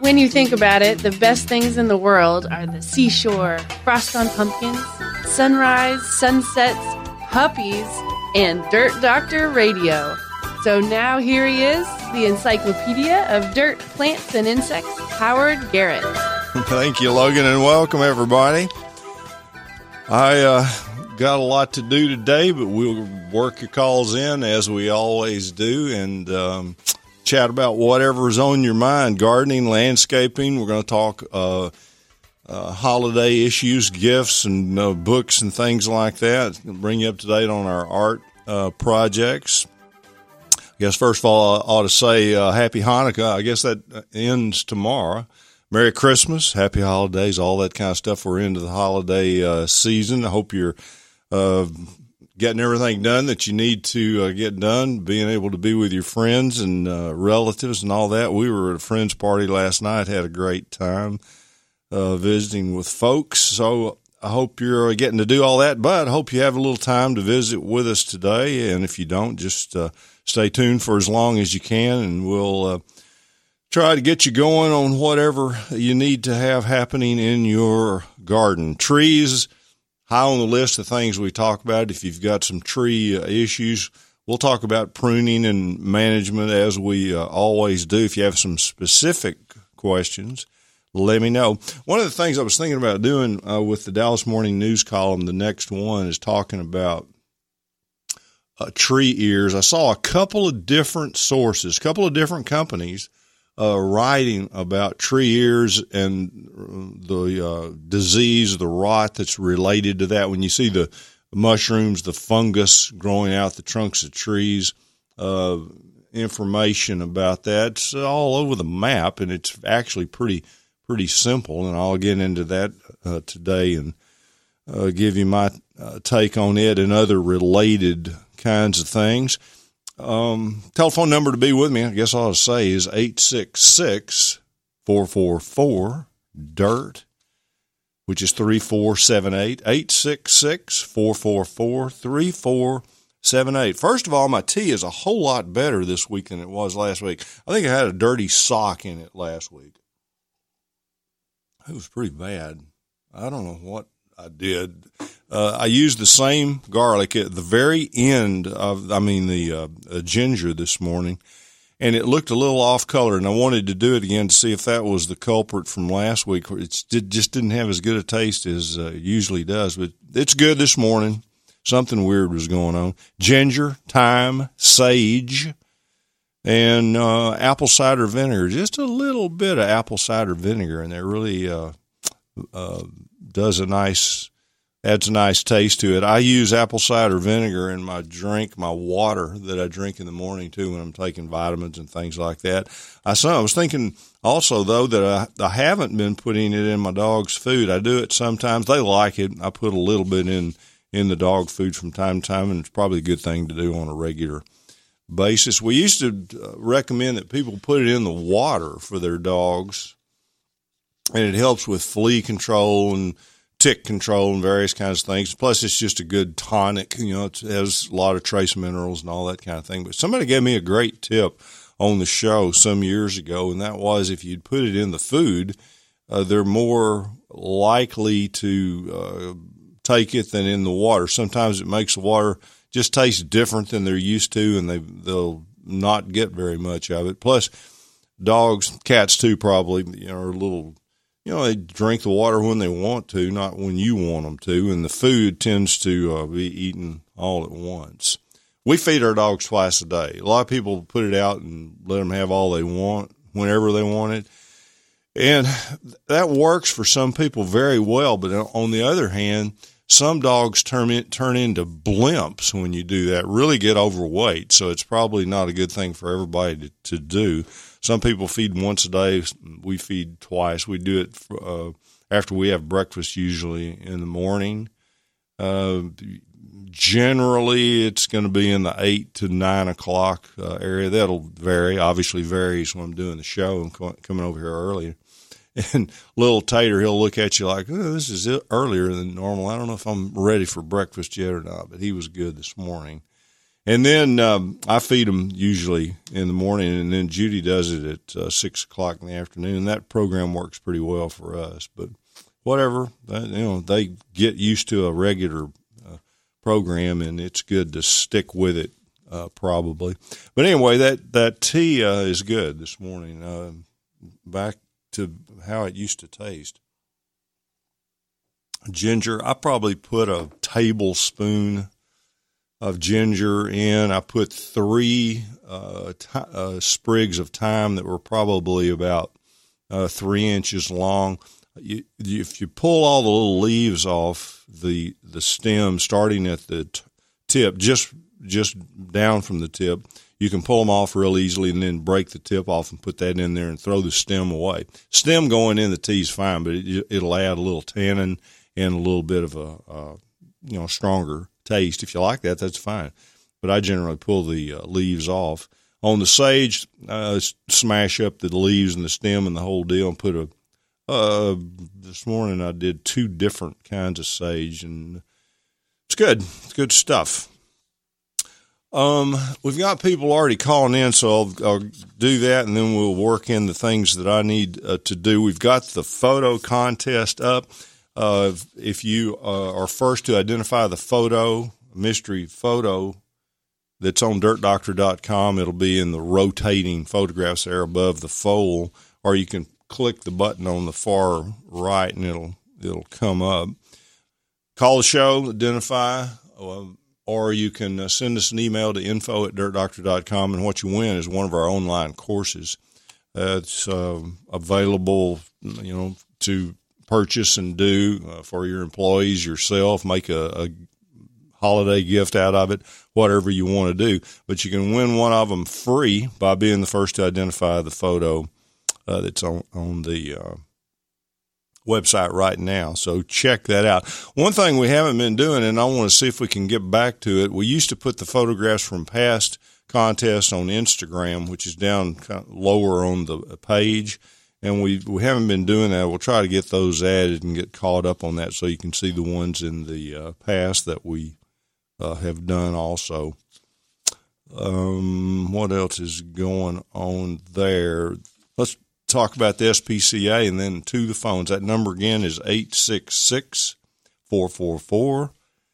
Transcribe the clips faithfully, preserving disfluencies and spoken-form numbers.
When you think about it, the best things in the world are the seashore, frost on pumpkins, sunrise, sunsets, puppies, and Dirt Doctor Radio. So now here he is, the Encyclopedia of Dirt, Plants, and Insects, Howard Garrett. Thank you, Logan, and welcome, everybody. I uh, got a lot to do today, but we'll work your calls in as we always do, and um, chat about whatever's on your mind, gardening, landscaping. We're going to talk uh, uh, holiday issues, gifts, and uh, books and things like that. Bring you up to date on our art uh, projects. I guess first of all, I ought to say uh, Happy Hanukkah. I guess that ends tomorrow. Merry Christmas, Happy Holidays, all that kind of stuff. We're into the holiday uh, season. I hope you're uh, getting everything done that you need to uh, get done, being able to be with your friends and uh, relatives and all that. We were at a friend's party last night, had a great time uh, visiting with folks. So I hope you're getting to do all that, but I hope you have a little time to visit with us today. And if you don't, just uh, stay tuned for as long as you can, and we'll uh, try to get you going on whatever you need to have happening in your garden. Trees, high on the list of things we talk about. If you've got some tree uh, issues, we'll talk about pruning and management as we uh, always do. If you have some specific questions, let me know. One of the things I was thinking about doing uh, with the Dallas Morning News column, the next one, is talking about uh, tree ears. I saw a couple of different sources, a couple of different companies Uh, writing about tree ears and the uh, disease, the rot that's related to that. When you see the mushrooms, the fungus growing out the trunks of trees, uh, information about that, it's all over the map, and it's actually pretty pretty simple. And I'll get into that uh, today and uh, give you my uh, take on it and other related kinds of things. Um, telephone number to be with me, I guess I ought to say, is eight six six, four four four, D I R T, which is three four seven eight, eight six six, four four four, three four seven eight. First of all, my tea is a whole lot better this week than it was last week. I think I had a dirty sock in it last week. It was pretty bad. I don't know what I did. Uh, I used the same garlic at the very end of, I mean, the uh, uh, ginger this morning, and it looked a little off color, and I wanted to do it again to see if that was the culprit from last week. It just didn't have as good a taste as uh, it usually does, but it's good this morning. Something weird was going on. Ginger, thyme, sage, and uh, apple cider vinegar. Just a little bit of apple cider vinegar, and it really uh, uh, does a nice... adds a nice taste to it. I use apple cider vinegar in my drink, my water that I drink in the morning too when I'm taking vitamins and things like that. I saw, I was thinking also though that I, I haven't been putting it in my dog's food. I do it sometimes. They like it. I put a little bit in, in the dog food from time to time, and it's probably a good thing to do on a regular basis. We used to recommend that people put it in the water for their dogs, and it helps with flea control and tick control and various kinds of things. Plus, it's just a good tonic. You know, it has a lot of trace minerals and all that kind of thing. But somebody gave me a great tip on the show some years ago, and that was if you'd put it in the food, uh, they're more likely to uh, take it than in the water. Sometimes it makes the water just taste different than they're used to, and they, they'll not get very much of it. Plus, dogs, cats too, probably, you know, are a little... You know, they drink the water when they want to, not when you want them to, and the food tends to uh, be eaten all at once. We feed our dogs twice a day. A lot of people put it out and let them have all they want whenever they want it, and that works for some people very well, but on the other hand, some dogs turn, in, turn into blimps when you do that, really get overweight, so it's probably not a good thing for everybody to, to do. Some people feed once a day. We feed twice. We do it uh, after we have breakfast, usually in the morning. Uh, generally, it's going to be in the eight to nine o'clock uh, area. That'll vary. Obviously, varies when I'm doing the show and co- coming over here early. And little Tater, he'll look at you like, oh, this is earlier than normal. I don't know if I'm ready for breakfast yet or not, but he was good this morning. And then um, I feed them usually in the morning, and then Judy does it at uh, six o'clock in the afternoon. And that program works pretty well for us. But whatever, that, you know, they get used to a regular uh, program, and it's good to stick with it. Uh, probably, but anyway, that that tea uh, is good this morning. Uh, back to how it used to taste. Ginger, I probably put a tablespoon of ginger in. I put three uh, t- uh, sprigs of thyme that were probably about uh, three inches long. You, if you pull all the little leaves off the the stem, starting at the t- tip, just just down from the tip, you can pull them off real easily and then break the tip off and put that in there and throw the stem away. Stem going in the tea is fine, but it, it'll add a little tannin and a little bit of a, uh, you know, stronger taste. If you like that, that's fine. But I generally pull the uh, leaves off. On the sage, uh, smash up the leaves and the stem and the whole deal and put a, uh, this morning I did two different kinds of sage, and it's good. It's good stuff. Um, we've got people already calling in, so I'll, I'll do that, and then we'll work in the things that I need uh, to do. We've got the photo contest up. Uh, if you uh, are first to identify the photo, mystery photo that's on dirt doctor dot com, it'll be in the rotating photographs there above the fold, or you can click the button on the far right, and it'll it'll come up. Call the show, identify. Uh, Or you can uh, send us an email to info at dirt doctor dot com, and what you win is one of our online courses. Uh, it's uh, available, you know, to purchase and do uh, for your employees, yourself, make a, a holiday gift out of it, whatever you want to do. But you can win one of them free by being the first to identify the photo uh, that's on, on the uh website right now. So check that out. One thing we haven't been doing, and I want to see if we can get back to it, we used to put the photographs from past contests on Instagram, which is down kind of lower on the page, and we we haven't been doing that. We'll try to get those added and get caught up on that so you can see the ones in the uh, past that we uh, have done also. Um, what else is going on there? Let's talk about the S P C A and then to the phones. That number again is eight six six, four four four,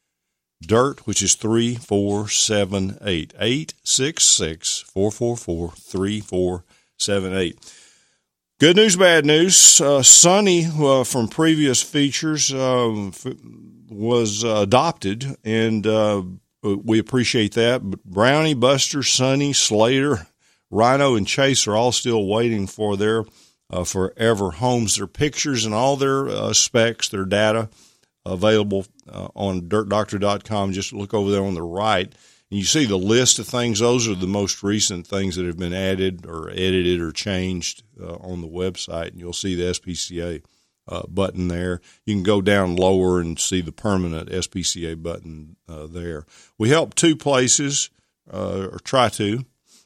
D I R T, which is three four seven eight. eight six six, four four four, three four seven eight. Good news, bad news. Uh, Sonny uh, from previous features uh, f- was uh, adopted, and uh, we appreciate that. But Brownie, Buster, Sonny, Slater, Rhino, and Chase are all still waiting for their uh, forever homes. Their pictures and all their uh, specs, their data, available uh, on dirt doctor dot com. Just look over there on the right, and you see the list of things. Those are the most recent things that have been added or edited or changed uh, on the website, and you'll see the S P C A uh, button there. You can go down lower and see the permanent S P C A button uh, there. We help two places, uh, or try to.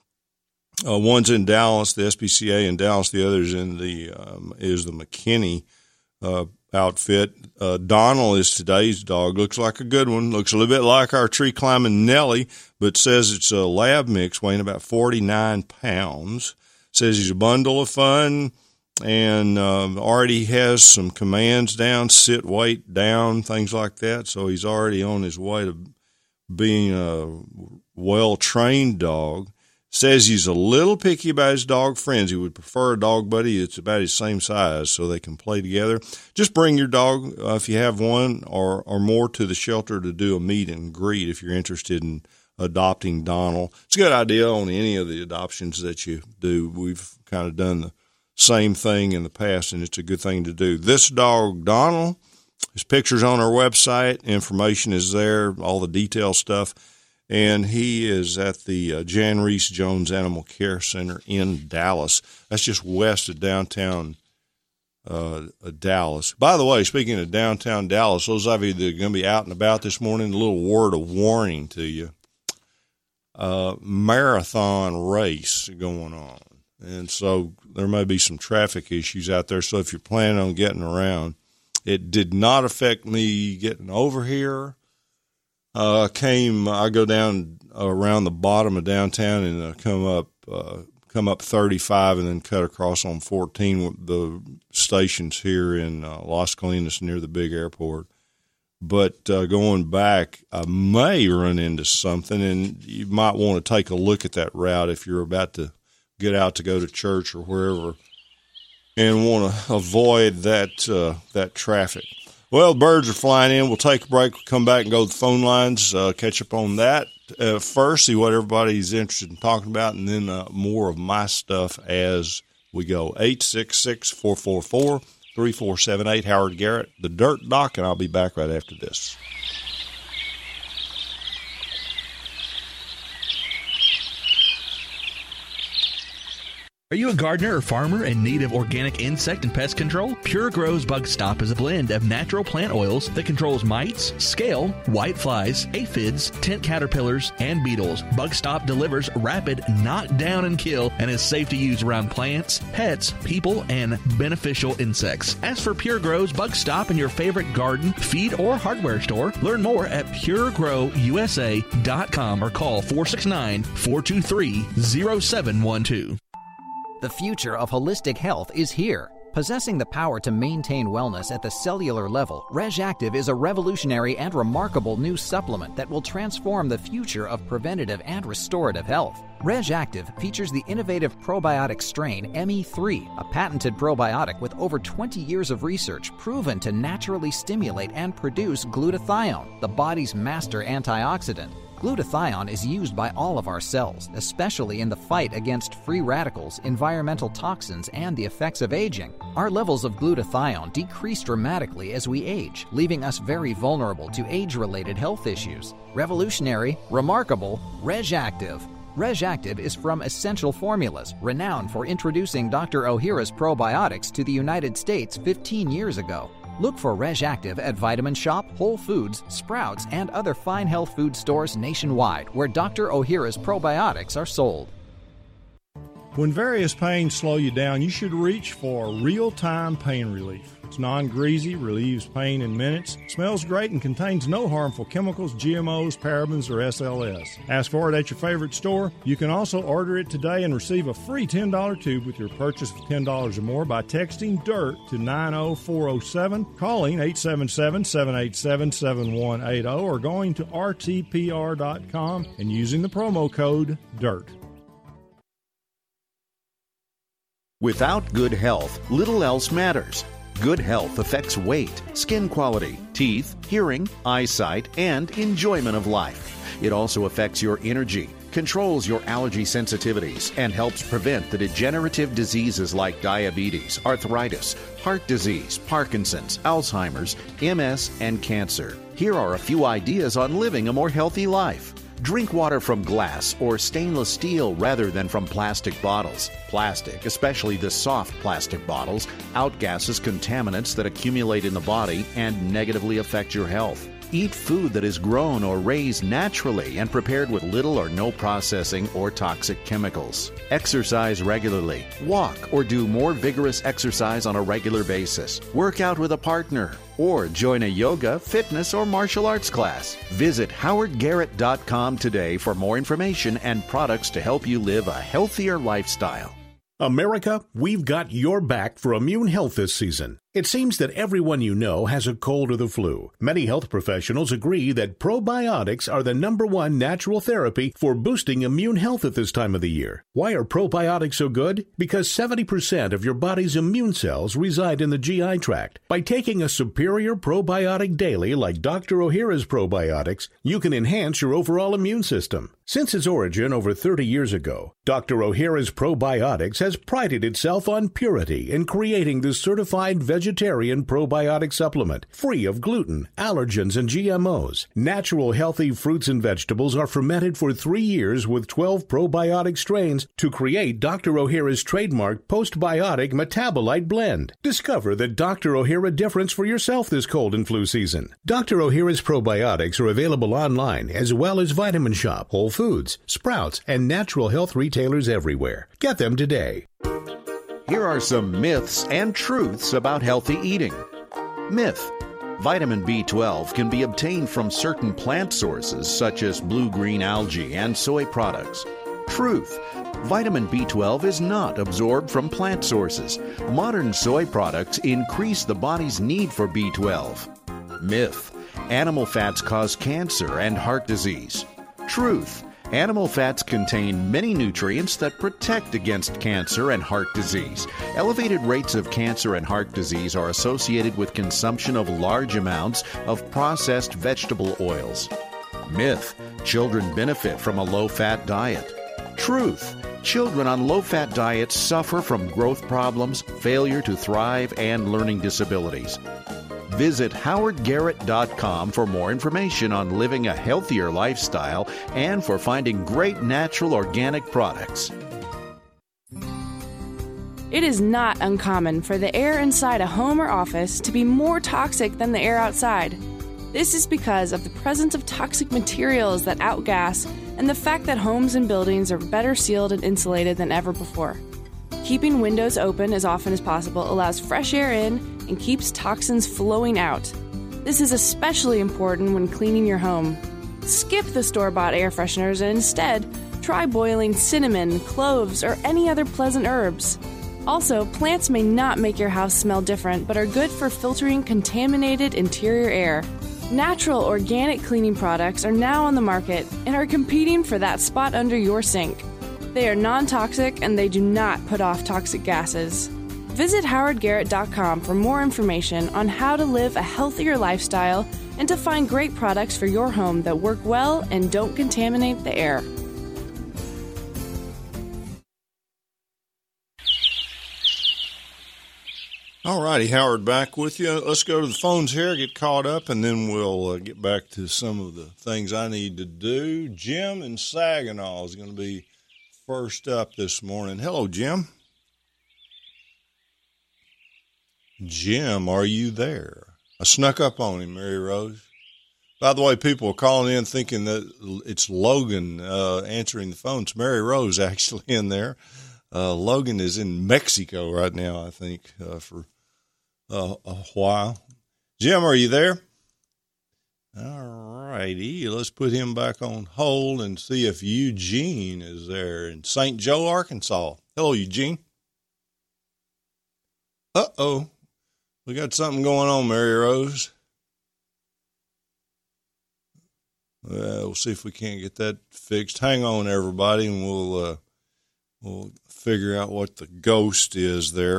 Uh, one's in Dallas, the S P C A in Dallas. The other's in the um, is the McKinney uh, outfit. Uh, Donald is today's dog. Looks like a good one. Looks a little bit like our tree climbing Nellie, but says it's a lab mix, weighing about forty-nine pounds. Says he's a bundle of fun, and um, already has some commands down: sit, wait, down, things like that. So he's already on his way to being a well-trained dog. Says he's a little picky about his dog friends. He would prefer a dog buddy that's about his same size so they can play together. Just bring your dog, uh, if you have one or, or more, to the shelter to do a meet and greet if you're interested in adopting Donald. It's a good idea on any of the adoptions that you do. We've kind of done the same thing in the past, and it's a good thing to do. This dog, Donald, his picture's on our website. Information is there, all the detail stuff. And he is at the uh, Jan Reese Jones Animal Care Center in Dallas. That's just west of downtown uh, Dallas. By the way, speaking of downtown Dallas, those of you that are going to be out and about this morning, a little word of warning to you. Uh, marathon race going on. And so there may be some traffic issues out there. So if you're planning on getting around, it did not affect me getting over here. uh, came, I go down around the bottom of downtown and uh, come up, uh, come up thirty-five and then cut across on fourteen, the stations here in uh, Las Colinas near the big airport. But uh, going back, I may run into something, and you might want to take a look at that route if you're about to get out to go to church or wherever and want to avoid that uh, that traffic. Well, birds are flying in. We'll take a break. We'll come back and go to the phone lines, uh, catch up on that uh, first, see what everybody's interested in talking about, and then uh, more of my stuff as we go. eight six six, four four four, three four seven eight, Howard Garrett, The Dirt Doc, and I'll be back right after this. Are you a gardener or farmer in need of organic insect and pest control? Pure Grow's Bug Stop is a blend of natural plant oils that controls mites, scale, white flies, aphids, tent caterpillars, and beetles. Bug Stop delivers rapid knock down and kill and is safe to use around plants, pets, people, and beneficial insects. Ask for Pure Grow's Bug Stop in your favorite garden, feed, or hardware store. Learn more at pure grow u s a dot com or call four six nine, four two three, zero seven one two. The future of holistic health is here. Possessing the power to maintain wellness at the cellular level, RegActive is a revolutionary and remarkable new supplement that will transform the future of preventative and restorative health. RegActive features the innovative probiotic strain M E three, a patented probiotic with over twenty years of research proven to naturally stimulate and produce glutathione, the body's master antioxidant. Glutathione is used by all of our cells, especially in the fight against free radicals, environmental toxins, and the effects of aging. Our levels of glutathione decrease dramatically as we age, leaving us very vulnerable to age-related health issues. Revolutionary, remarkable, RegActive. RegActive is from Essential Formulas, renowned for introducing Doctor Ohhira's probiotics to the United States fifteen years ago. Look for RegActive at Vitamin Shop, Whole Foods, Sprouts, and other fine health food stores nationwide where Doctor Ohhira's probiotics are sold. When various pains slow you down, you should reach for real-time pain relief. It's non-greasy, relieves pain in minutes, smells great, and contains no harmful chemicals, G M Os, parabens, or S L S. Ask for it at your favorite store. You can also order it today and receive a free ten dollar tube with your purchase of ten dollars or more by texting DIRT to nine oh four oh seven, calling eight seven seven, seven eight seven, seven one eight zero, or going to R T P R dot com and using the promo code DIRT. Without good health, little else matters. Good health affects weight, skin quality, teeth, hearing, eyesight, and enjoyment of life. It also affects your energy, controls your allergy sensitivities, and helps prevent the degenerative diseases like diabetes, arthritis, heart disease, Parkinson's, Alzheimer's, M S, and cancer. Here are a few ideas on living a more healthy life. Drink water from glass or stainless steel rather than from plastic bottles. Plastic, especially the soft plastic bottles, outgasses contaminants that accumulate in the body and negatively affect your health. Eat food that is grown or raised naturally and prepared with little or no processing or toxic chemicals. Exercise regularly. Walk or do more vigorous exercise on a regular basis. Work out with a partner. Or join a yoga, fitness, or martial arts class. Visit howard garrett dot com today for more information and products to help you live a healthier lifestyle. America, we've got your back for immune health this season. It seems that everyone you know has a cold or the flu. Many health professionals agree that probiotics are the number one natural therapy for boosting immune health at this time of the year. Why are probiotics so good? Because seventy percent of your body's immune cells reside in the G I tract. By taking a superior probiotic daily like Doctor Ohhira's probiotics, you can enhance your overall immune system. Since its origin over thirty years ago, Doctor Ohhira's probiotics has prided itself on purity in creating the certified vegetarian Vegetarian probiotic supplement, free of gluten, allergens, and G M Os. Natural, healthy fruits and vegetables are fermented for three years with twelve probiotic strains to create Doctor Ohhira's trademark postbiotic metabolite blend. Discover the Doctor Ohhira difference for yourself this cold and flu season. Doctor Ohhira's probiotics are available online as well as Vitamin Shop, Whole Foods, Sprouts, and natural health retailers everywhere. Get them today. Here are some myths and truths about healthy eating. Myth: Vitamin B twelve can be obtained from certain plant sources such as blue-green algae and soy products. Truth: vitamin B twelve is not absorbed from plant sources. Modern soy products increase the body's need for B twelve. Myth: animal fats cause cancer and heart disease. Truth: animal fats contain many nutrients that protect against cancer and heart disease. Elevated rates of cancer and heart disease are associated with consumption of large amounts of processed vegetable oils. Myth: children benefit from a low-fat diet. Truth: children on low-fat diets suffer from growth problems, failure to thrive, and learning disabilities. Visit howard garrett dot com for more information on living a healthier lifestyle and for finding great natural organic products. It is not uncommon for the air inside a home or office to be more toxic than the air outside. This is because of the presence of toxic materials that outgas and the fact that homes and buildings are better sealed and insulated than ever before. Keeping windows open as often as possible allows fresh air in and keeps toxins flowing out. This is especially important when cleaning your home. Skip the store-bought air fresheners and instead try boiling cinnamon, cloves, or any other pleasant herbs. Also, plants may not make your house smell different, but are good for filtering contaminated interior air. Natural organic cleaning products are now on the market and are competing for that spot under your sink. They are non-toxic and they do not put off toxic gases. Visit howard garrett dot com for more information on how to live a healthier lifestyle and to find great products for your home that work well and don't contaminate the air. All righty, Howard back with you. Let's go to the phones here, get caught up, and then we'll uh, get back to some of the things I need to do. Jim in Saginaw is going to be first up this morning. Hello, Jim. Jim, are you there? I snuck up on him, Mary Rose. By the way, people are calling in thinking that it's Logan uh, answering the phone. It's Mary Rose actually in there. Uh, Logan is in Mexico right now, I think, uh, for uh, a while. Jim, are you there? All righty. Let's put him back on hold and see if Eugene is there in Saint Joe, Arkansas. Hello, Eugene. Uh-oh. We got something going on, Mary Rose. Well, we'll see if we can't get that fixed. Hang on, everybody, and we'll uh, we'll figure out what the ghost is there.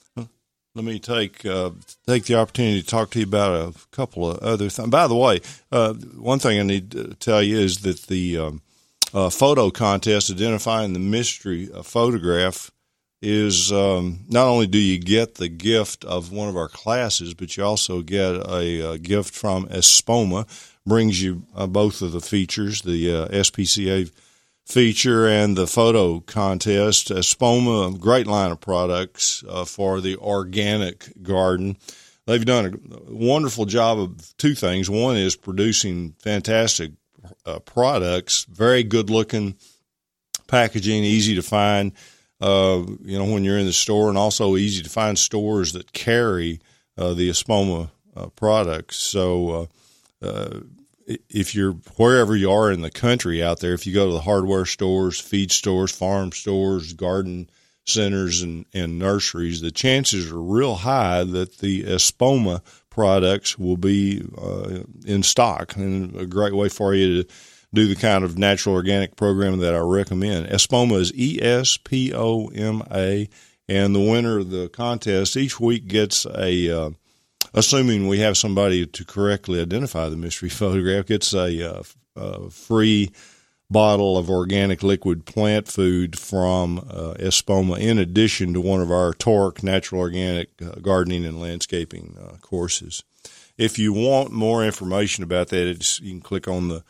Let me take uh, take the opportunity to talk to you about a couple of other things. By the way, uh, one thing I need to tell you is that the um, uh, photo contest identifying the mystery uh, photograph is um, not only do you get the gift of one of our classes, but you also get a, a gift from Espoma. Brings you uh, both of the features, the uh, S P C A feature and the photo contest. Espoma, great line of products uh, for the organic garden. They've done a wonderful job of two things. One is producing fantastic uh, products, very good-looking packaging, easy to find, uh, you know, when you're in the store, and also easy to find stores that carry uh, the Espoma uh, products. So, uh, uh if you're wherever you are in the country out there, if you go to the hardware stores, feed stores, farm stores, garden centers, and, and nurseries, the chances are real high that the Espoma products will be uh, in stock, and a great way for you to do the kind of natural organic program that I recommend. Espoma is E S P O M A, and the winner of the contest each week gets a uh, assuming we have somebody to correctly identify the mystery photograph, gets a, uh, a free bottle of organic liquid plant food from uh, Espoma, in addition to one of our Torque natural organic uh, gardening and landscaping uh, courses. If you want more information about that, it's, you can click on the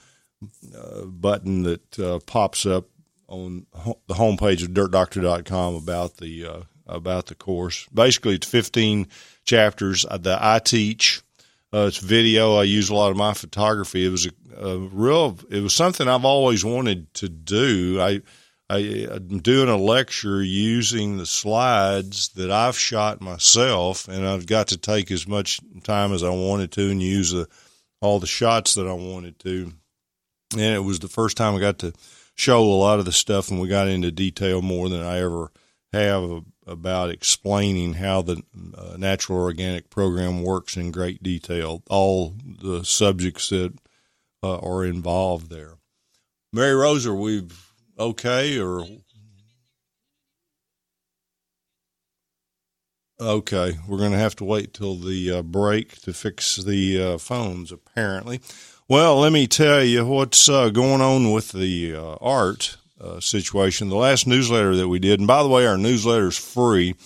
uh, button that uh, pops up on ho- the homepage of dirt doctor dot com about the uh, about the course. Basically, it's fifteen chapters that I teach. Uh, it's video. I use a lot of my photography. It was a, a real, it was something I've always wanted to do. I, I, I'm doing a lecture using the slides that I've shot myself, and I've got to take as much time as I wanted to and use the, all the shots that I wanted to. And it was the first time I got to show a lot of the stuff, and we got into detail more than I ever have about explaining how the uh, natural organic program works in great detail, all the subjects that uh, are involved there. Mary Rose, are we okay or okay? We're going to have to wait till the uh, break to fix the uh, phones, apparently. Well, let me tell you what's uh, going on with the uh, art uh, situation. The last newsletter that we did, and by the way, our newsletter is free.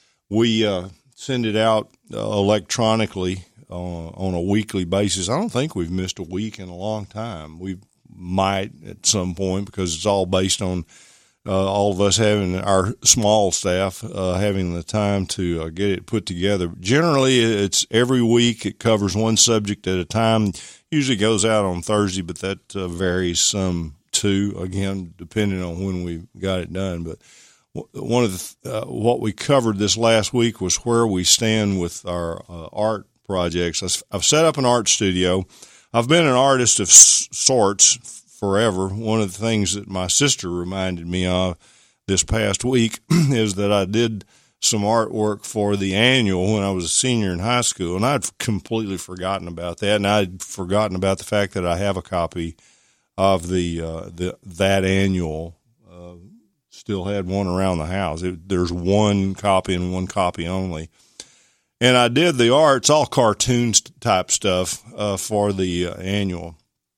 We uh, send it out uh, electronically uh, on a weekly basis. I don't think we've missed a week in a long time. We might at some point because it's all based on uh, all of us having our small staff uh, having the time to uh, get it put together. Generally, it's every week. It covers one subject at a time. Usually goes out on Thursday, but that uh, varies some too, again, depending on when we got it done. But one of the, uh, what we covered this last week was where we stand with our uh, art projects. I've set up an art studio. I've been an artist of s- sorts forever. One of the things that my sister reminded me of this past week is that I did some artwork for the annual when I was a senior in high school, and I'd completely forgotten about that, and I'd forgotten about the fact that I have a copy of the uh, the that annual. Uh, still had one around the house. It, there's one copy and one copy only. And I did the art. It's all cartoons type stuff uh, for the uh, annual.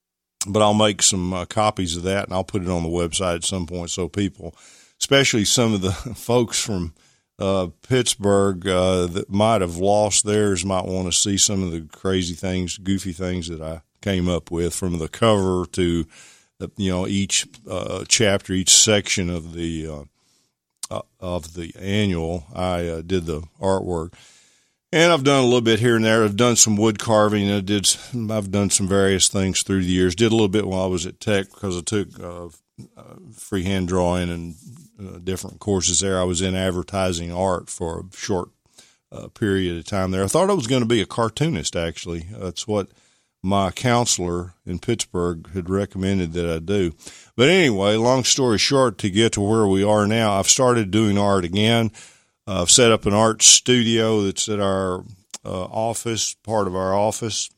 But I'll make some uh, copies of that, and I'll put it on the website at some point so people, especially some of the folks from uh, Pittsburgh uh, that might have lost theirs, might want to see some of the crazy things, goofy things that I came up with, from the cover to, uh, you know, each uh, chapter, each section of the uh, uh, of the annual. I uh, did the artwork. And I've done a little bit here and there. I've done some wood carving. I did. I've done some various things through the years. Did a little bit while I was at Tech because I took uh, uh, freehand drawing and uh, different courses there. I was in advertising art for a short uh, period of time there. I thought I was going to be a cartoonist, actually. That's what my counselor in Pittsburgh had recommended that I do. But anyway, long story short, to get to where we are now, I've started doing art again. Uh, I've set up an art studio that's at our uh, office, part of our office.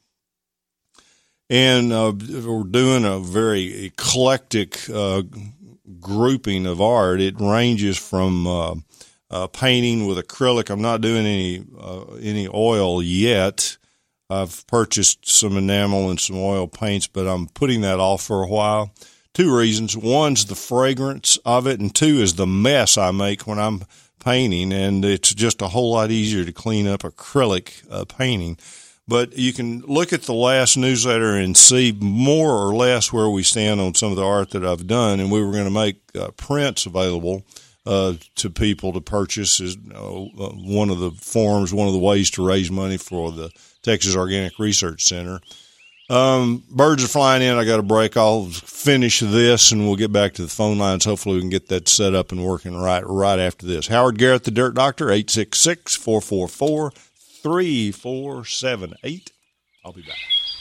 And uh, we're doing a very eclectic uh, grouping of art. It ranges from uh, uh, painting with acrylic. I'm not doing any uh, any oil yet. I've purchased some enamel and some oil paints, but I'm putting that off for a while. Two reasons. One's the fragrance of it, and two is the mess I make when I'm painting, and it's just a whole lot easier to clean up acrylic uh, painting. But you can look at the last newsletter and see more or less where we stand on some of the art that I've done, and we were going to make uh, prints available uh, to people to purchase as uh, one of the forms, one of the ways to raise money for the Texas Organic Research Center. Um, birds are flying in. I got a break. I'll finish this and we'll get back to the phone lines. Hopefully we can get that set up and working right, right after this. Howard Garrett, the Dirt Doctor, eight six six, four four four, three four seven eight. I'll be back.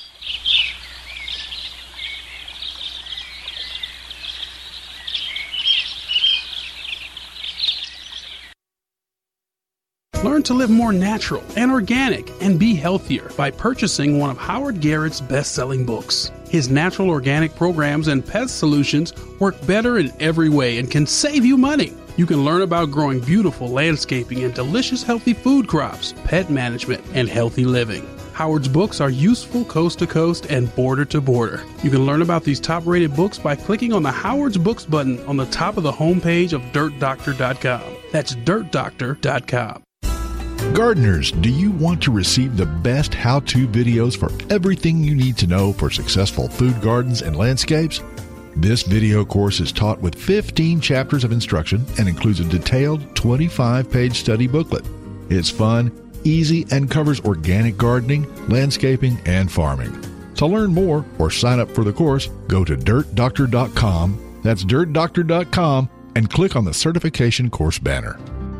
Learn to live more natural and organic and be healthier by purchasing one of Howard Garrett's best-selling books. His natural organic programs and pest solutions work better in every way and can save you money. You can learn about growing beautiful landscaping and delicious healthy food crops, pet management, and healthy living. Howard's books are useful coast to coast and border to border. You can learn about these top-rated books by clicking on the Howard's Books button on the top of the homepage of dirt doctor dot com. That's dirt doctor dot com. Gardeners, do you want to receive the best how-to videos for everything you need to know for successful food gardens and landscapes? This video course is taught with fifteen chapters of instruction and includes a detailed twenty-five page study booklet. It's fun, easy, and covers organic gardening, landscaping, and farming. To learn more or sign up for the course, go to dirt doctor dot com That's dirt doctor dot com and click on the certification course banner.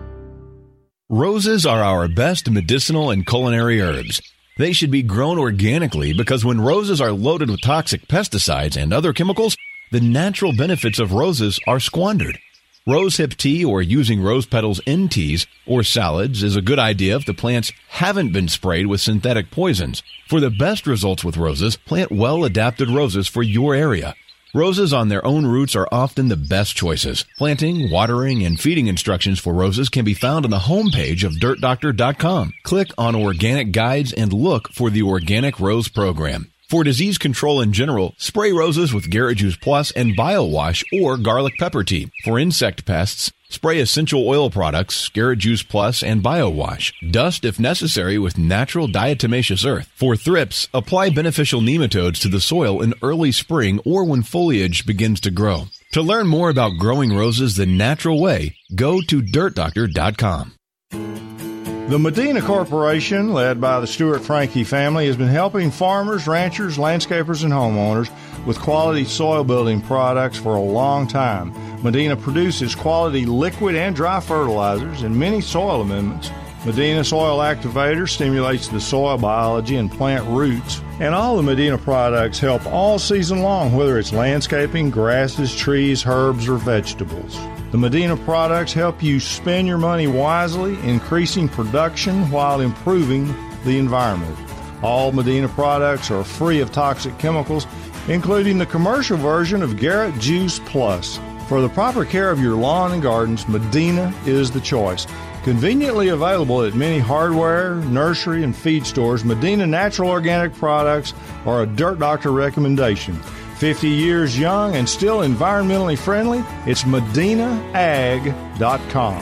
Roses are our best medicinal and culinary herbs. They should be grown organically because when roses are loaded with toxic pesticides and other chemicals, the natural benefits of roses are squandered. Rosehip tea or using rose petals in teas or salads is a good idea if the plants haven't been sprayed with synthetic poisons. For the best results with roses, plant well-adapted roses for your area. Roses on their own roots are often the best choices. Planting, watering, and feeding instructions for roses can be found on the homepage of dirt doctor dot com. Click on Organic Guides and look for the Organic Rose Program. For disease control in general, spray roses with Garrett Juice Plus and BioWash or garlic pepper tea. For insect pests, spray essential oil products, Garrett Juice Plus and BioWash. Dust if necessary with natural diatomaceous earth. For thrips, apply beneficial nematodes to the soil in early spring or when foliage begins to grow. To learn more about growing roses the natural way, go to dirt doctor dot com. The Medina Corporation, led by the Stewart Franke family, has been helping farmers, ranchers, landscapers, and homeowners with quality soil building products for a long time. Medina produces quality liquid and dry fertilizers and many soil amendments. Medina Soil Activator stimulates the soil biology and plant roots. And all the Medina products help all season long, whether it's landscaping, grasses, trees, herbs, or vegetables. The Medina products help you spend your money wisely, increasing production while improving the environment. All Medina products are free of toxic chemicals, including the commercial version of Garrett Juice Plus. For the proper care of your lawn and gardens, Medina is the choice. Conveniently available at many hardware, nursery, and feed stores, Medina Natural Organic products are a Dirt Doctor recommendation. fifty years young and still environmentally friendly, it's medina ag dot com.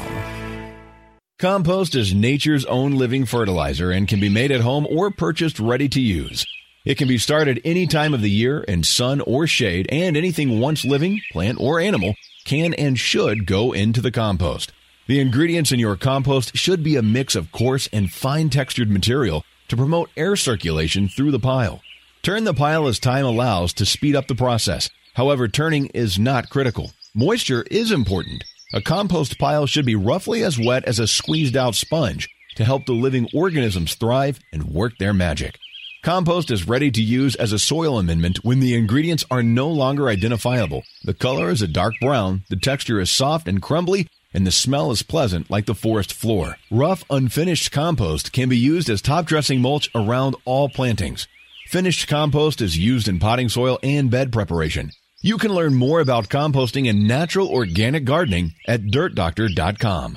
Compost is nature's own living fertilizer and can be made at home or purchased ready to use. It can be started any time of the year in sun or shade, and anything once living, plant or animal, can and should go into the compost. The ingredients in your compost should be a mix of coarse and fine-textured material to promote air circulation through the pile. Turn the pile as time allows to speed up the process. However, turning is not critical. Moisture is important. A compost pile should be roughly as wet as a squeezed-out sponge to help the living organisms thrive and work their magic. Compost is ready to use as a soil amendment when the ingredients are no longer identifiable. The color is a dark brown, the texture is soft and crumbly, and the smell is pleasant like the forest floor. Rough, unfinished compost can be used as top-dressing mulch around all plantings. Finished compost is used in potting soil and bed preparation. You can learn more about composting and natural organic gardening at dirt doctor dot com.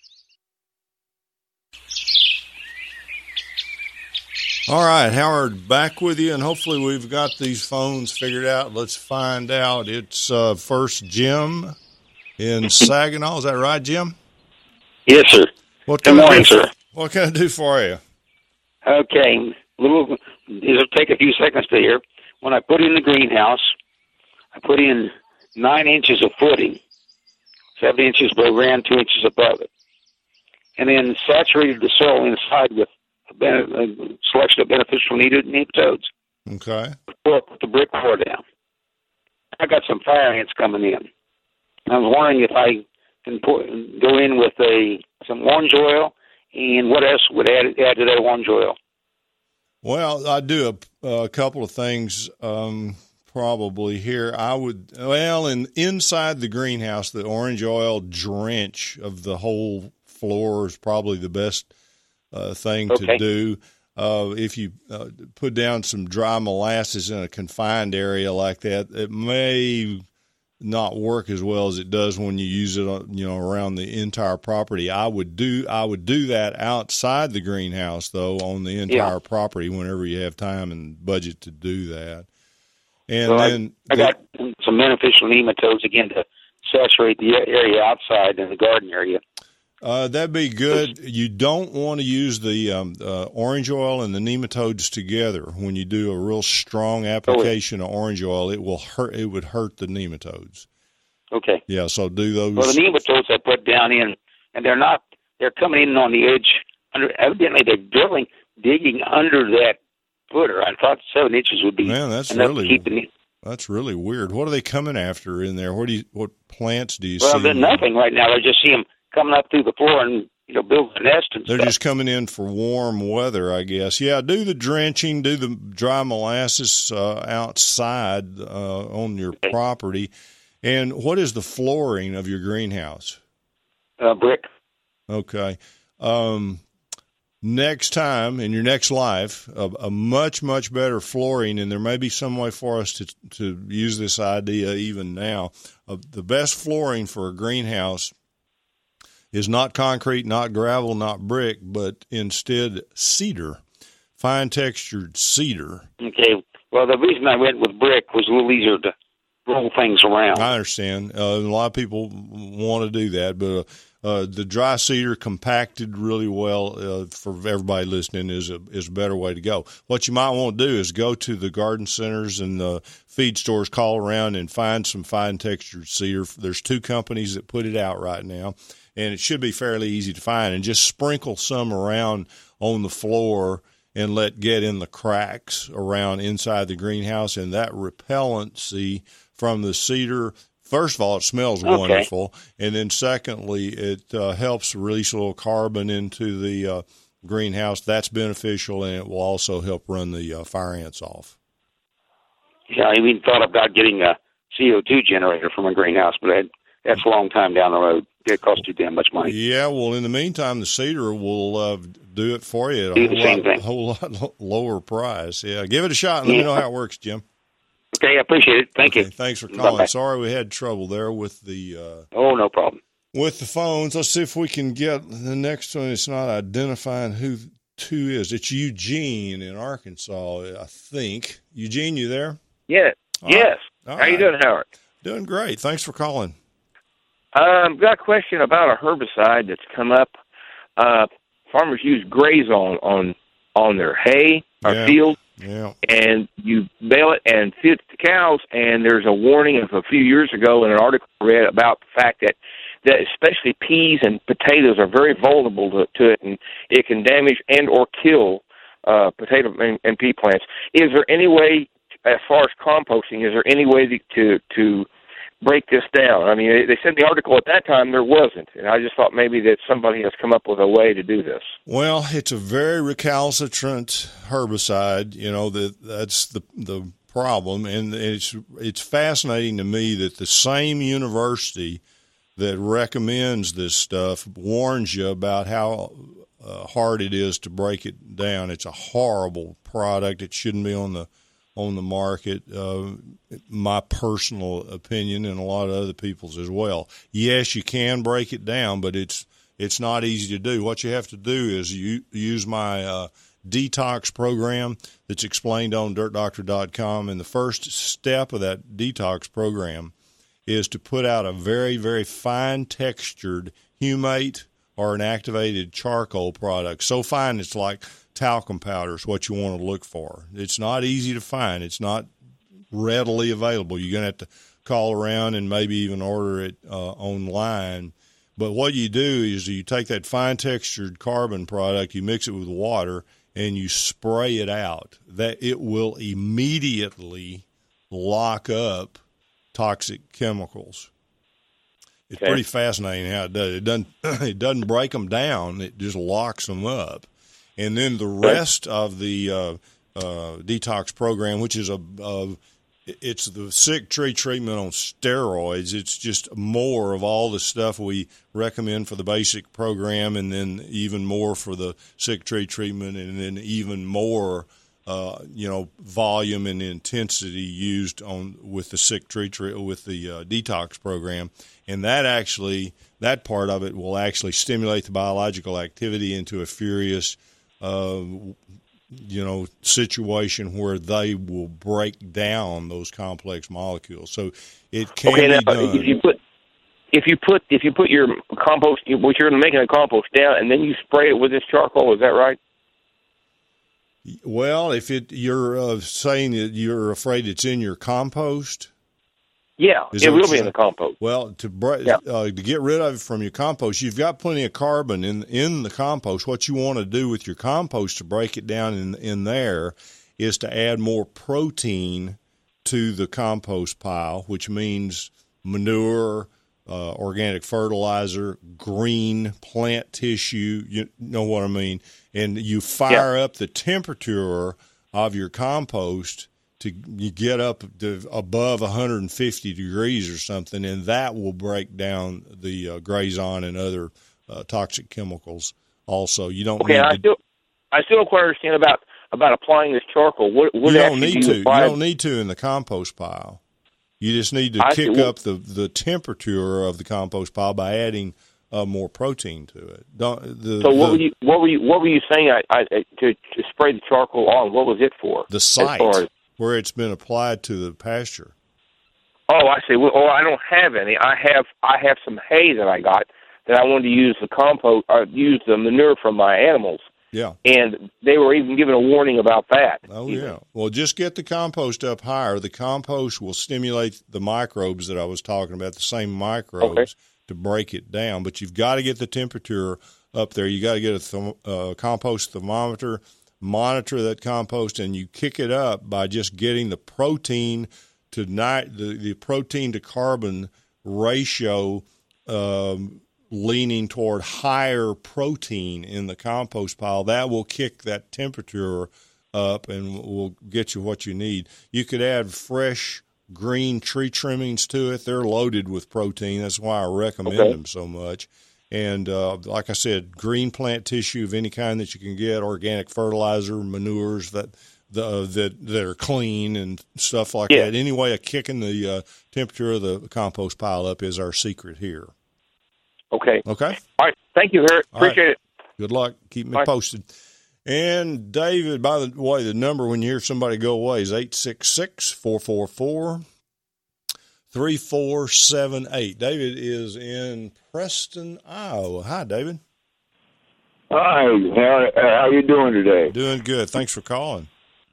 All right, Howard, back with you, and hopefully we've got these phones figured out. Let's find out. It's uh, first Jim in Saginaw. Is that right, Jim? Yes, sir. What Good morning, do, sir. What can I do for you? Okay. Little, it'll take a few seconds to hear. When I put in the greenhouse, I put in nine inches of footing, seven inches below ground, two inches above it, and then saturated the soil inside with a, ben- a selection of beneficial nematodes. Okay. Before I put the brick floor down. I got some fire ants coming in. I was wondering if I can put, go in with a some orange oil, and what else would add, add to that orange oil? Well, I do a, a couple of things um, probably here. I would, well, in, inside the greenhouse, the orange oil drench of the whole floor is probably the best uh, thing okay. to do. Uh, if you uh, put down some dry molasses in a confined area like that, it may not work as well as it does when you use it, you know, around the entire property. I would do I would do that outside the greenhouse, though, on the entire yeah. property whenever you have time and budget to do that. And well, then I, I the, got some beneficial nematodes again to saturate the area outside in the garden area. Uh, that'd be good. You don't want to use the um, uh, orange oil and the nematodes together. When you do a real strong application oh, yeah. of orange oil, it will hurt. It would hurt the nematodes. Okay. Yeah. So do those. Well, the nematodes I put down in, and they're not. They're coming in on the edge. Under evidently, they're drilling, digging under that footer. I thought seven inches would be Man, that's enough really to keep the That's really weird. What are they coming after in there? What do you, what plants do you well, see? Well, there's nothing right now. I just see them coming up through the floor and, you know, building a nest and They're stuff. just coming in for warm weather, I guess. Yeah, do the drenching, do the dry molasses uh, outside uh, on your okay. property. And what is the flooring of your greenhouse? Uh, brick. Okay. Um, next time, in your next life, a, a much, much better flooring, and there may be some way for us to to use this idea even now. Uh, the best flooring for a greenhouse is not concrete, not gravel, not brick, but instead cedar, fine-textured cedar. Okay. Well, the reason I went with brick was a little easier to roll things around. I understand. Uh, a lot of people want to do that, but uh, uh, the dry cedar compacted really well uh, for everybody listening is a is a better way to go. What you might want to do is go to the garden centers and the feed stores, call around and find some fine-textured cedar. There's two companies that put it out right now, and it should be fairly easy to find. And just sprinkle some around on the floor and let get in the cracks around inside the greenhouse, and that repellency from the cedar, first of all, it smells okay. wonderful, and then secondly, it uh, helps release a little carbon into the uh, greenhouse. That's beneficial, and it will also help run the uh, fire ants off. Yeah, I even thought about getting a C O two generator from a greenhouse, but I, that's a long time down the road. It costs too damn much money. Yeah, well, in the meantime, the cedar will uh, do it for you at a do whole the same lot, thing. whole lot lower price. Yeah, give it a shot and let yeah. me know how it works, Jim. Okay, I appreciate it. Thank okay, you. Thanks for calling. Bye-bye. Sorry we had trouble there with the uh, oh, no problem. With the phones. Let's see if we can get the next one. It's not identifying who two is. It's Eugene in Arkansas, I think. Eugene, you there? Yeah. All yes. right. All How you right. doing, Howard? Doing great. Thanks for calling. Um, got a question about a herbicide that's come up. Uh, farmers use graze on on on their hay or Yeah. field, Yeah. and you bale it and feed it to cows. And there's a warning of a few years ago in an article I read about the fact that that especially peas and potatoes are very vulnerable to, to it, and it can damage and or kill uh, potato and, and pea plants. Is there any way, as far as composting, is there any way to to, to break this down? I mean, they said in the article at that time there wasn't, and I just thought maybe that somebody has come up with a way to do this. Well, it's a very recalcitrant herbicide. You know, that that's the the problem, and it's it's fascinating to me that the same university that recommends this stuff warns you about how uh, hard it is to break it down. It's a horrible product. It shouldn't be on the on the market, uh, my personal opinion and a lot of other people's as well. Yes, you can break it down, but it's it's not easy to do. What you have to do is you use my uh, detox program that's explained on dirt doctor dot com, and the first step of that detox program is to put out a very, very fine-textured humate or an activated charcoal product. So fine it's like talcum powder is what you want to look for. It's not easy to find. It's not readily available. You're going to have to call around and maybe even order it uh, online. But what you do is you take that fine-textured carbon product, you mix it with water, and you spray it out. That it will immediately lock up toxic chemicals. It's Okay. pretty fascinating how it does. It doesn't it doesn't break them down. It just locks them up. And then the rest of the uh, uh, detox program, which is a, a it's the sick tree treatment on steroids. It's just more of all the stuff we recommend for the basic program, and then even more for the sick tree treatment, and then even more, uh, you know, volume and intensity used on with the sick tree tre- with the uh, detox program. And that actually, that part of it will actually stimulate the biological activity into a furious, uh, you know, situation where they will break down those complex molecules. So it can okay, now, be done. if you put if you put if you put your compost, what you're making a compost down, and then you spray it with this charcoal, is that right? Well, if it you're uh, saying that you're afraid it's in your compost. Yeah, Is it that what will you're be in saying? the compost. Well, to bre- Yeah. uh, to get rid of it from your compost, you've got plenty of carbon in in the compost. What you want to do with your compost to break it down in in there is to add more protein to the compost pile, which means manure, uh, organic fertilizer, green plant tissue, you know what I mean, and you fire yeah. up the temperature of your compost to you get up to above one hundred fifty degrees or something, and that will break down the uh, Grazon and other uh, toxic chemicals also. You don't okay, need I to, still, I still don't quite understand about, about applying this charcoal. What, what you don't need do to. you You don't need to in the compost pile. You just need to I kick see. up the, the temperature of the compost pile by adding uh, more protein to it. Don't, the, so what the, were you what were you what were you saying? I, I to, to spray the charcoal on? What was it for? The site as, where it's been applied to the pasture. Oh, I see. Well, oh, I don't have any. I have I have some hay that I got that I wanted to use the compost or use the manure from my animals. Yeah. And they were even given a warning about that. Oh, even. yeah. Well, just get the compost up higher. The compost will stimulate the microbes that I was talking about, the same microbes, okay. to break it down. But you've got to get the temperature up there. You got to get a th- uh, compost thermometer, monitor that compost, and you kick it up by just getting the protein to ni- the, the protein to carbon ratio um leaning toward higher protein in the compost pile. That will kick that temperature up and will get you what you need. You could add fresh green tree trimmings to it. They're loaded with protein. That's why I recommend okay. them so much. And uh, like I said, green plant tissue of any kind that you can get, organic fertilizer, manures that the uh, that that are clean and stuff like yeah. that. Any way of kicking the uh, temperature of the compost pile up is our secret here. Okay. Okay. All right. Thank you, Harry. Appreciate right. it. Good luck. Keep me Bye. posted. And, David, by the way, the number when you hear somebody go away is eight six six, four four four, three four seven eight. David is in Preston, Iowa. Hi, David. Hi. How, how you doing today? Doing good. Thanks for calling.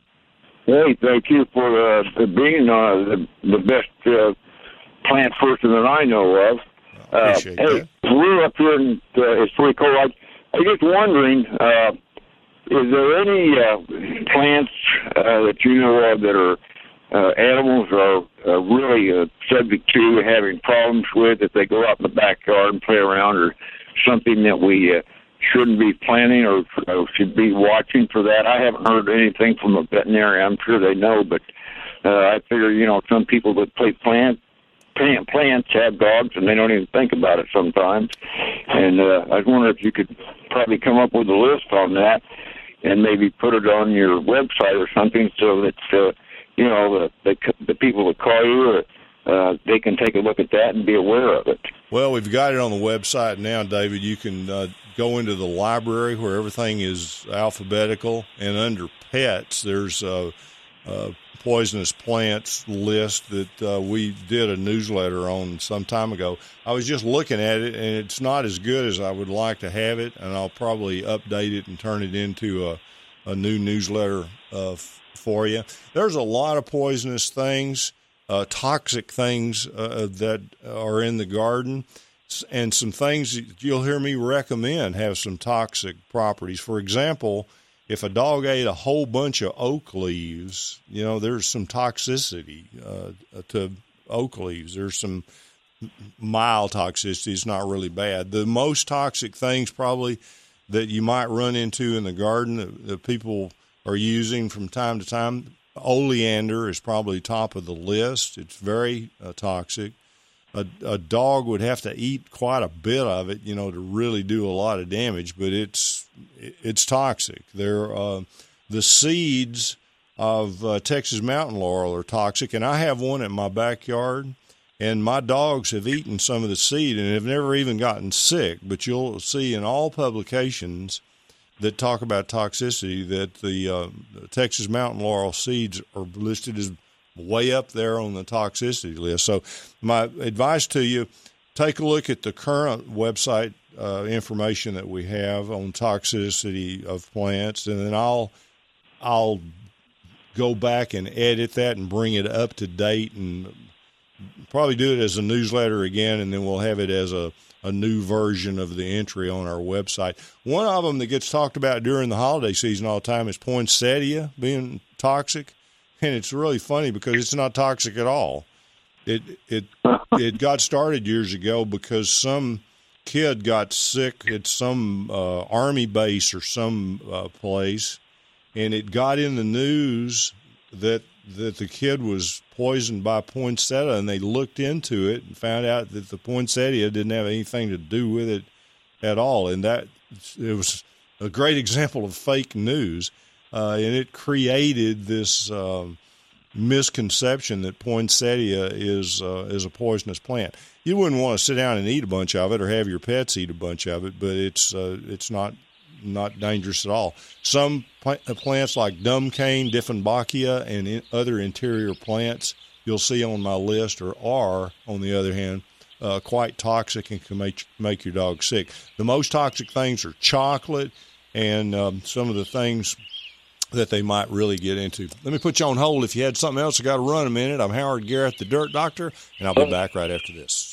Hey, thank you for uh, being uh, the, the best uh, plant person that I know of. Uh, hey, that. we're up here in uh, it's pretty cold. I, I'm just wondering, uh, is there any uh, plants uh, that you know of that are uh, animals are uh, really uh, subject to having problems with if they go out in the backyard and play around, or something that we uh, shouldn't be planting or uh, should be watching for that? I haven't heard anything from a veterinarian. I'm sure they know, but uh, I figure, you know, some people that play plant Plant, plants have dogs, and they don't even think about it sometimes. And uh, I was wondering if you could probably come up with a list on that and maybe put it on your website or something so that, uh, you know, the, the, the people that call you, uh, they can take a look at that and be aware of it. Well, we've got it on the website now, David. You can uh, go into the library where everything is alphabetical, and under pets, there's uh, uh poisonous plants list that uh, we did a newsletter on some time ago. I was just looking at it, and it's not as good as I would like to have it, and I'll probably update it and turn it into a, a new newsletter uh, f- for you. There's a lot of poisonous things, uh, toxic things uh, that are in the garden, and some things that you'll hear me recommend have some toxic properties. For example, if a dog ate a whole bunch of oak leaves, you know, there's some toxicity uh, to oak leaves. There's some mild toxicity. It's not really bad. The most toxic things probably that you might run into in the garden that, that people are using from time to time, oleander is probably top of the list. It's very uh, toxic. A, a dog would have to eat quite a bit of it, you know, to really do a lot of damage, but it's it's toxic. They're, uh, the seeds of uh, Texas mountain laurel are toxic, and I have one in my backyard, and my dogs have eaten some of the seed and have never even gotten sick, but you'll see in all publications that talk about toxicity that the uh, Texas mountain laurel seeds are listed as way up there on the toxicity list. So my advice to you, take a look at the current website uh, information that we have on toxicity of plants, and then I'll I'll go back and edit that and bring it up to date, and probably do it as a newsletter again, and then we'll have it as a, a new version of the entry on our website. One of them that gets talked about during the holiday season all the time is poinsettia being toxic. and it's really funny because it's not toxic at all. It it it got started years ago because some kid got sick at some uh, army base or some uh, place, and it got in the news that that the kid was poisoned by poinsettia, and they looked into it and found out that the poinsettia didn't have anything to do with it at all. And that it was a great example of fake news, uh, and it created this um, misconception that poinsettia is uh, is a poisonous plant. You wouldn't want to sit down and eat a bunch of it or have your pets eat a bunch of it, but it's uh, it's not not dangerous at all. Some pl- plants like dumb cane, Dieffenbachia, and in other interior plants you'll see on my list or are, on the other hand, uh, quite toxic and can make, make your dog sick. The most toxic things are chocolate and um, some of the things that they might really get into. Let me put you on hold. If you had something else, I got to run a minute. I'm Howard Garrett, the Dirt Doctor, and I'll be back right after this.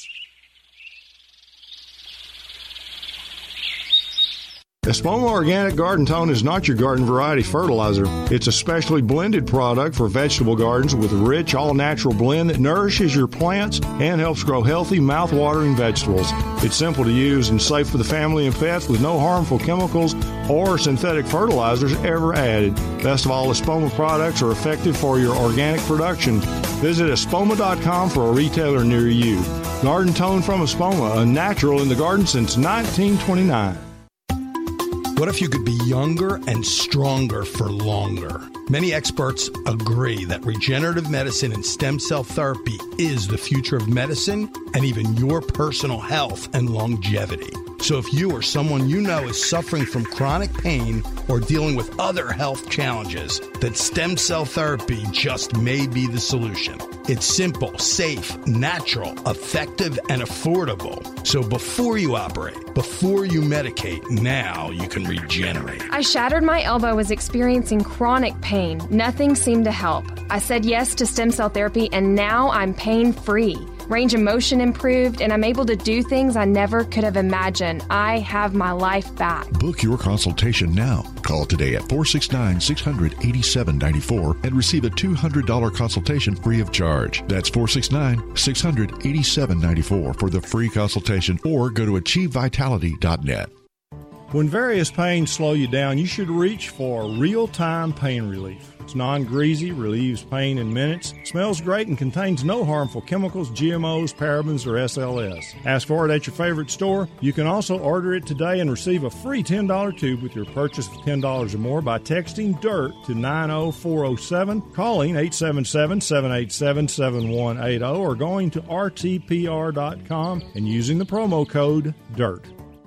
Espoma Organic Garden Tone is not your garden variety fertilizer. It's a specially blended product for vegetable gardens with a rich, all-natural blend that nourishes your plants and helps grow healthy, mouth-watering vegetables. It's simple to use and safe for the family and pets with no harmful chemicals or synthetic fertilizers ever added. Best of all, Espoma products are effective for your organic production. Visit espoma dot com for a retailer near you. Garden Tone from Espoma, a natural in the garden since nineteen twenty-nine. What if you could be younger and stronger for longer? Many experts agree that regenerative medicine and stem cell therapy is the future of medicine and even your personal health and longevity. So if you or someone you know is suffering from chronic pain or dealing with other health challenges, then stem cell therapy just may be the solution. It's simple, safe, natural, effective, and affordable. So before you operate, before you medicate, now you can regenerate. I shattered my elbow, was experiencing chronic pain. Nothing seemed to help. I said yes to stem cell therapy, and now I'm pain-free. Range of motion improved, and I'm able to do things I never could have imagined. I have my life back. Book your consultation now. Call today at four six nine, six hundred, eighty-seven ninety-four and receive a two hundred dollars consultation free of charge. That's four six nine, six hundred, eighty-seven ninety-four for the free consultation, or go to achieve vitality dot net. When various pains slow you down, you should reach for real-time pain relief. It's non-greasy, relieves pain in minutes, smells great, and contains no harmful chemicals, G M Os, parabens, or S L S. Ask for it at your favorite store. You can also order it today and receive a free ten dollars tube with your purchase of ten dollars or more by texting DIRT to nine oh four oh seven, calling eight seven seven, seven eight seven, seven one eight zero, or going to R T P R dot com and using the promo code DIRT.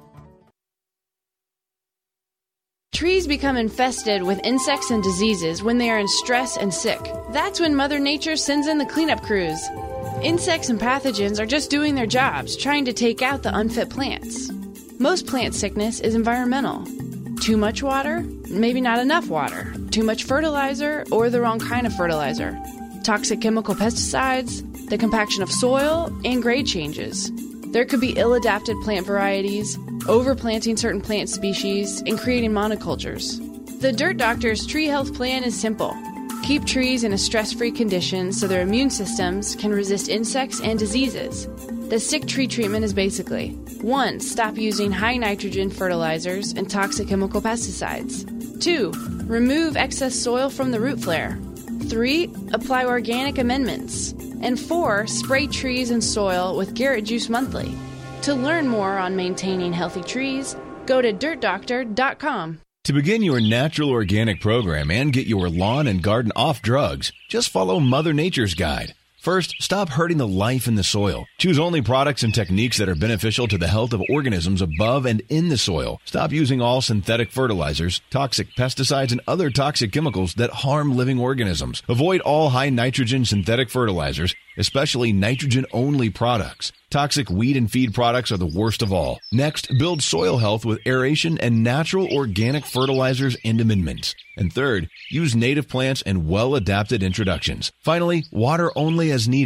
Trees become infested with insects and diseases when they are in stress and sick. That's when Mother Nature sends in the cleanup crews. Insects and pathogens are just doing their jobs, trying to take out the unfit plants. Most plant sickness is environmental. Too much water, maybe not enough water. Too much fertilizer, or the wrong kind of fertilizer. Toxic chemical pesticides, the compaction of soil, and grade changes. There could be ill-adapted plant varieties, overplanting certain plant species, and creating monocultures. The Dirt Doctor's tree health plan is simple. Keep trees in a stress-free condition so their immune systems can resist insects and diseases. The sick tree treatment is basically: one. Stop using high nitrogen fertilizers and toxic chemical pesticides. two. Remove excess soil from the root flare. three. Apply organic amendments. And four. Spray trees and soil with Garrett Juice Monthly. To learn more on maintaining healthy trees, go to dirt doctor dot com. To begin your natural organic program and get your lawn and garden off drugs, just follow Mother Nature's guide. First, stop hurting the life in the soil. Choose only products and techniques that are beneficial to the health of organisms above and in the soil. Stop using all synthetic fertilizers, toxic pesticides, and other toxic chemicals that harm living organisms. Avoid all high nitrogen synthetic fertilizers, especially nitrogen-only products. Toxic weed and feed products are the worst of all. Next, build soil health with aeration and natural organic fertilizers and amendments. And third, use native plants and well-adapted introductions. Finally, water only as needed.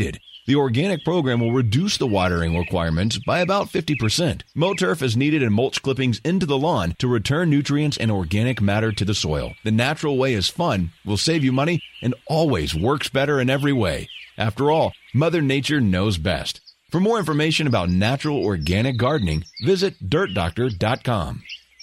The organic program will reduce the watering requirements by about fifty percent. Moturf is needed in mulch clippings into the lawn to return nutrients and organic matter to the soil. The natural way is fun, will save you money, and always works better in every way. After all, Mother Nature knows best. For more information about natural organic gardening, visit dirt doctor dot com.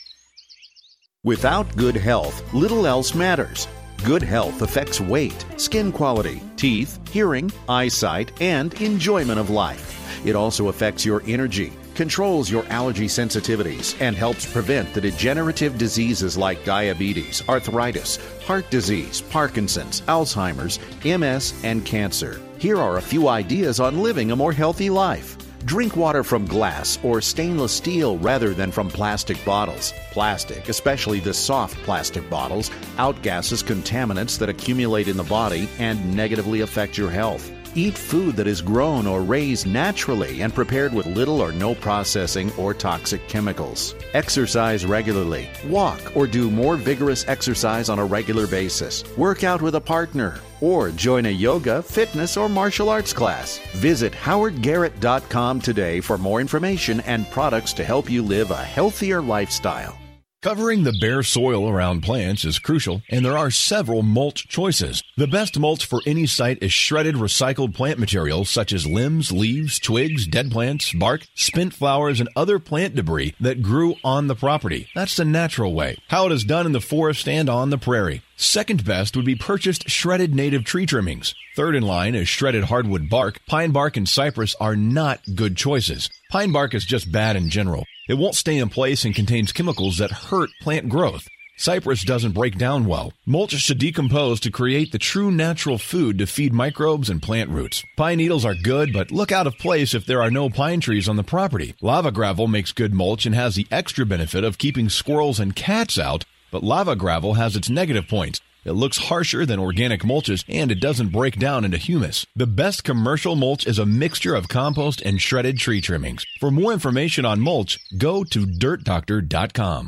Without good health, little else matters. Good health affects weight, skin quality, teeth, hearing, eyesight, and enjoyment of life. It also affects your energy, controls your allergy sensitivities, and helps prevent the degenerative diseases like diabetes, arthritis, heart disease, Parkinson's, Alzheimer's, M S, and cancer. Here are a few ideas on living a more healthy life. Drink water from glass or stainless steel rather than from plastic bottles. Plastic, especially the soft plastic bottles, outgasses contaminants that accumulate in the body and negatively affect your health. Eat food that is grown or raised naturally and prepared with little or no processing or toxic chemicals. Exercise regularly. Walk or do more vigorous exercise on a regular basis. Work out with a partner or join a yoga, fitness, or martial arts class. Visit howard garrett dot com today for more information and products to help you live a healthier lifestyle. Covering the bare soil around plants is crucial, and there are several mulch choices. The best mulch for any site is shredded recycled plant material such as limbs, leaves, twigs, dead plants, bark, spent flowers, and other plant debris that grew on the property. That's the natural way, how it is done in the forest and on the prairie. Second best would be purchased shredded native tree trimmings. Third in line is shredded hardwood bark. Pine bark and cypress are not good choices. Pine bark is just bad in general. It won't stay in place and contains chemicals that hurt plant growth. Cypress doesn't break down well. Mulch should decompose to create the true natural food to feed microbes and plant roots. Pine needles are good, but look out of place if there are no pine trees on the property. Lava gravel makes good mulch and has the extra benefit of keeping squirrels and cats out, but lava gravel has its negative points. It looks harsher than organic mulches, and it doesn't break down into humus. The best commercial mulch is a mixture of compost and shredded tree trimmings. For more information on mulch, go to dirt doctor dot com.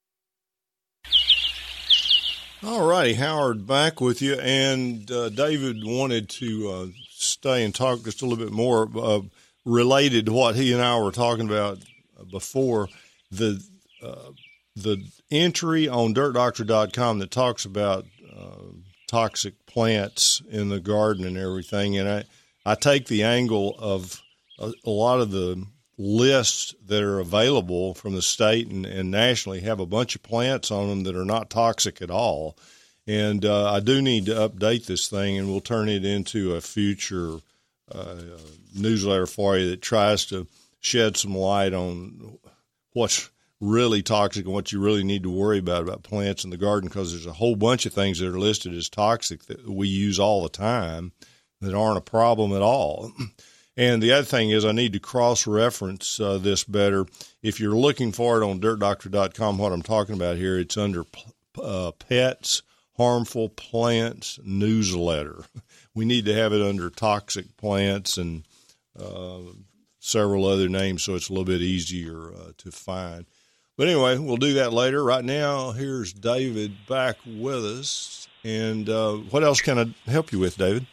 All righty, Howard, back with you. And uh, David wanted to uh, stay and talk just a little bit more uh, related to what he and I were talking about before. The uh, the entry on dirt doctor dot com that talks about uh, toxic plants in the garden and everything. And I, I take the angle of a, a lot of the lists that are available from the state and, and nationally have a bunch of plants on them that are not toxic at all. And uh, I do need to update this thing, and we'll turn it into a future uh, newsletter for you that tries to shed some light on what's really toxic and what you really need to worry about about plants in the garden, because there's a whole bunch of things that are listed as toxic that we use all the time that aren't a problem at all. And the other thing is I need to cross-reference uh, this better. If you're looking for it on dirt doctor dot com, what I'm talking about here, it's under uh, Pets, Harmful Plants Newsletter. We need to have it under Toxic Plants and uh, several other names so it's a little bit easier uh, to find. But anyway, we'll do that later. Right now, here's David back with us. And uh, what else can I help you with, David?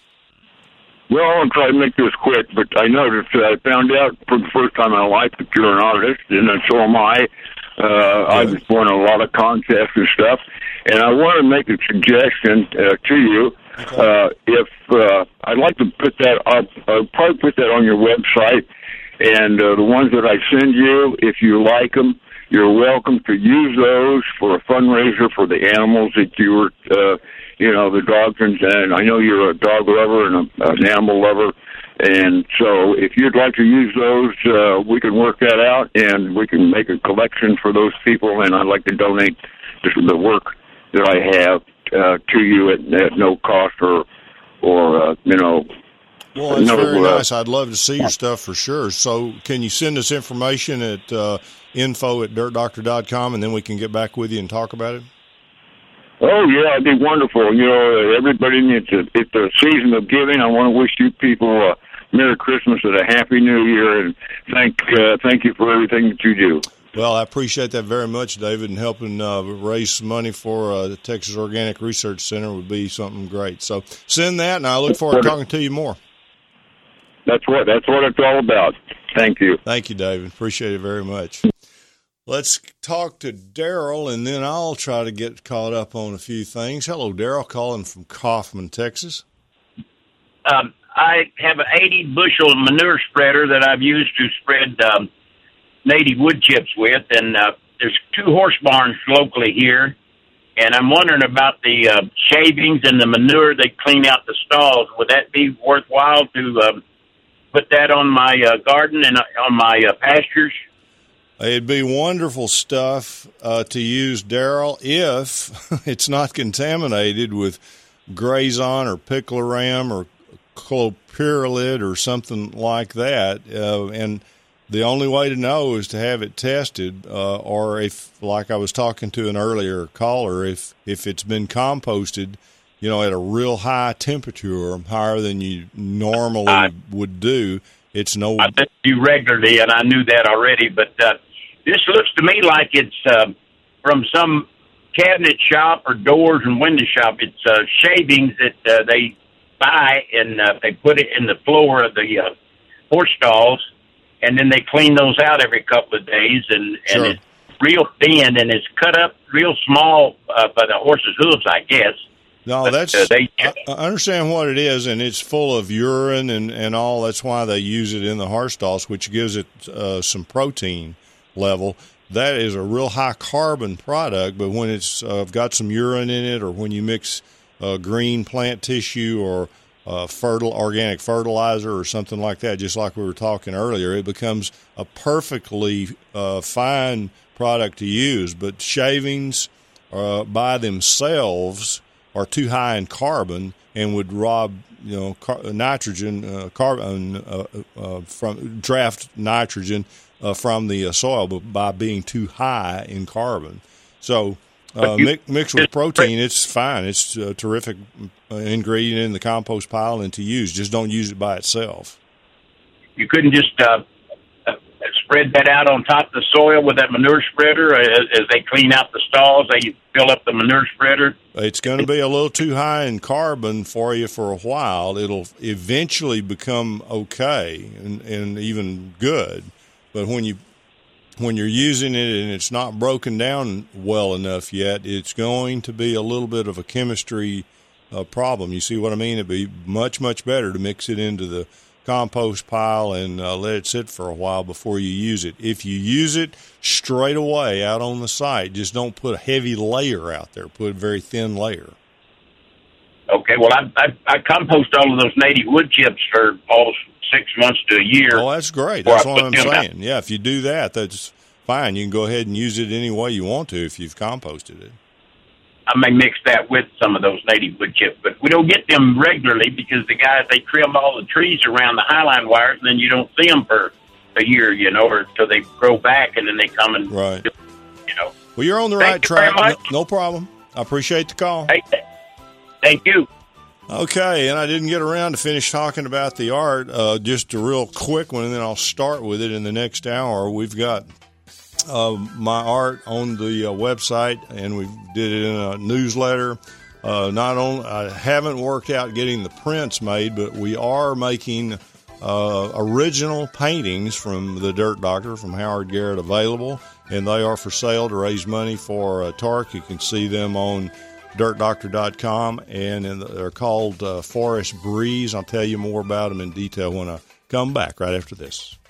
Well, I'll try to make this quick, but I noticed that I found out for the first time in my life that you're an artist, and so am I. Uh, I've won a lot of contests and stuff, and I want to make a suggestion uh, to you. Uh, if uh, I'd like to put that up, I'll probably put that on your website, and uh, the ones that I send you, if you like them, you're welcome to use those for a fundraiser for the animals that you were, uh, you know, the dogs, and, and I know you're a dog lover and a, an animal lover, and so if you'd like to use those, uh, we can work that out, and we can make a collection for those people, and I'd like to donate the work that I have uh, to you at, at no cost or, or uh, you know. Well, that's no, very uh, nice. I'd love to see your stuff for sure. So can you send us information at uh, info at dirt doctor dot com, and then we can get back with you and talk about it? Oh, yeah, it'd be wonderful. You know, everybody, it's a, it's a season of giving. I want to wish you people a Merry Christmas and a Happy New Year, and thank uh, thank you for everything that you do. Well, I appreciate that very much, David, and helping uh, raise some money for uh, the Texas Organic Research Center would be something great. So send that, and I look forward to talking to you more. that's what that's what it's all about. Thank you. Thank you, David. Appreciate it very much. Let's talk to Daryl, and then I'll try to get caught up on a few things. Hello, Daryl, calling from Kaufman, Texas. Um, I have an eighty bushel manure spreader that I've used to spread um, native wood chips with, and uh, there's two horse barns locally here, and I'm wondering about the uh, shavings and the manure they clean out the stalls. Would that be worthwhile to uh, put that on my uh, garden and uh, on my uh, pastures? It'd be wonderful stuff uh, to use, Daryl, if it's not contaminated with Grazon or Picloram or clopyralid or something like that. Uh, and the only way to know is to have it tested, uh, or if, like I was talking to an earlier caller, if, if it's been composted, you know, at a real high temperature, higher than you normally I, would do, it's no... I bet you regularly, and I knew that already, but... Uh, This looks to me like it's uh, from some cabinet shop or doors and window shop. It's uh, shavings that uh, they buy, and uh, they put it in the floor of the uh, horse stalls, and then they clean those out every couple of days, and, sure. and it's real thin, and it's cut up real small uh, by the horse's hooves, I guess. No, but, that's. Uh, they, I, I understand what it is, and it's full of urine and, and all. That's why they use it in the horse stalls, which gives it uh, some protein level. That is a real high carbon product, but when it's uh, got some urine in it, or when you mix uh, green plant tissue or uh, fertile organic fertilizer or something like that, just like we were talking earlier, it becomes a perfectly uh, fine product to use. But shavings uh, by themselves are too high in carbon and would rob, you know, car- nitrogen, uh, carbon uh, uh, from draft nitrogen Uh, from the uh, soil, but by being too high in carbon. So uh, you, mix, mixed with protein, it's fine. It's a terrific ingredient in the compost pile and to use. Just don't use it by itself. You couldn't just uh, uh, spread that out on top of the soil with that manure spreader as, as they clean out the stalls. They fill up the manure spreader. It's going to be a little too high in carbon for you for a while. It'll eventually become okay and, and even good. But when you when you're using it and it's not broken down well enough yet, it's going to be a little bit of a chemistry uh, problem. You see what I mean? It'd be much, much better to mix it into the compost pile and uh, let it sit for a while before you use it. If you use it straight away out on the site, just don't put a heavy layer out there. Put a very thin layer. Okay, well, I, I, I compost all of those native wood chips for almost six months to a year. Oh, that's great. That's what I'm saying. Yeah, if you do that, that's fine. You can go ahead and use it any way you want to if you've composted it. I may mix that with some of those native wood chips, but we don't get them regularly because the guys, they trim all the trees around the highline wires, and then you don't see them for a year, you know, or until they grow back, and then they come and, right. you know. Well, you're on the right track. No, no problem. I appreciate the call. Hey, thank you. Okay, and I didn't get around to finish talking about the art. Uh, just a real quick one, and then I'll start with it in the next hour. We've got uh, my art on the uh, website, and we did it in a newsletter. Uh, not only I haven't worked out getting the prints made, but we are making uh, original paintings from the Dirt Doctor, from Howard Garrett, available, and they are for sale to raise money for uh, T A R C. You can see them on dirt doctor dot com, and they're called uh, Forest Breeze. I'll tell you more about them in detail when I come back right after this.